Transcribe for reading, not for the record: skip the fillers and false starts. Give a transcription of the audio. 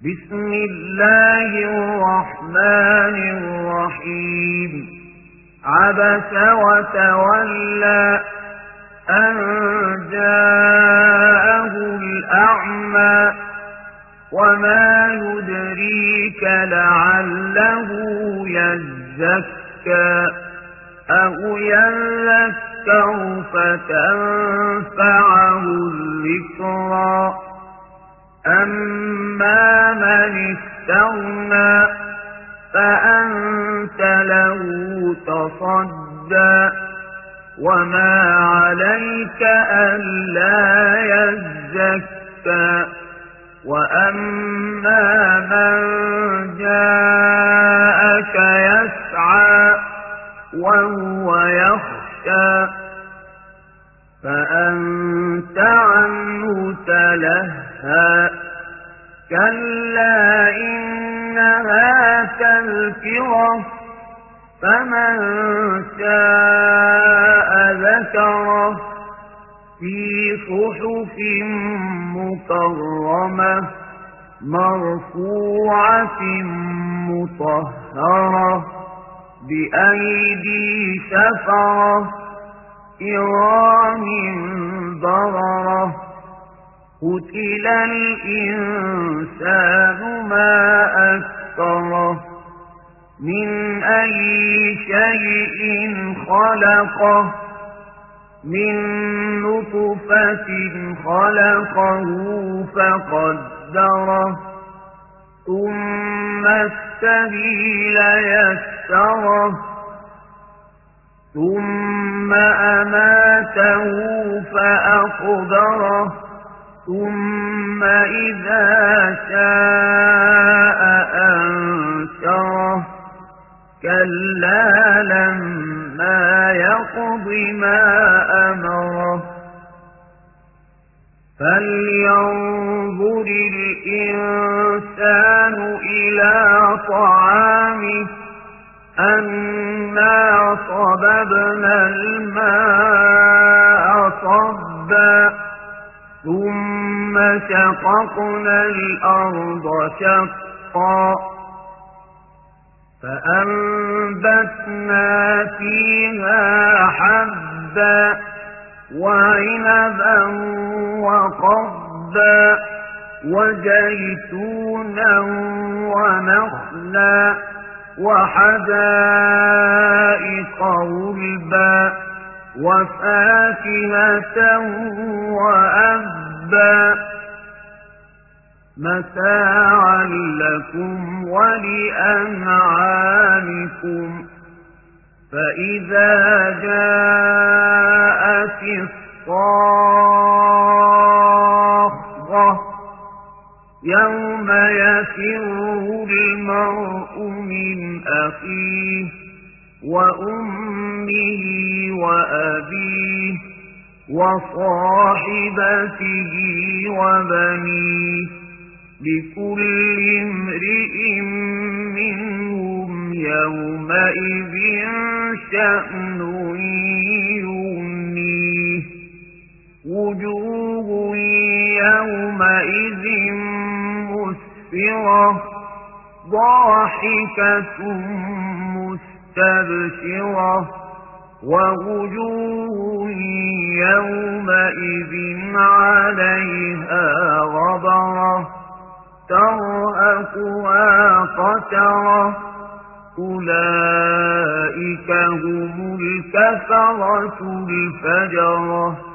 بسم الله الرحمن الرحيم عبس وتولى أن جاءه الأعمى وما يدريك لعله يزكى أو يذكر فتنفعه الذكرى أما من استغنى فأنت له تصدى وما عليك ألا يزكى وأما من جاءك يسعى وهو يخشى فأنت عنه تلهى كلا إنها تذكرة فمن شاء ذكره في صحف مكرمة مرفوعة مطهرة بأيدي سفرة كرام بررة قتل الإنسان ما أكفره من أي شيء خلقه من نطفة خلقه فقدره ثم السبيل يسره ثم أماته فأقبره ثم إذا شاء أنشره كلا لما يقض ما أمره فلينظر الإنسان إلى طعامه أنا صببنا الماء صبا ثم شققنا الأرض شقا فأنبتنا فيها حبا وعنبا وقضبا وزيتونا ونخلا وحدائق غلبا وفاكهة وأبا متاعا لكم ولأنعامكم فإذا جاءت الصاخة يوم يفر المرء من أخيه وأمه وأبيه وصاحبته وبنيه لكل امرئ منهم يومئذ شأن يغنيه وجوه يومئذ مسفرة ضاحكة مستبشرة ووجوه يومئذ عليها غبرة ترهقها قترة أولئك هم الكفرة الفجرة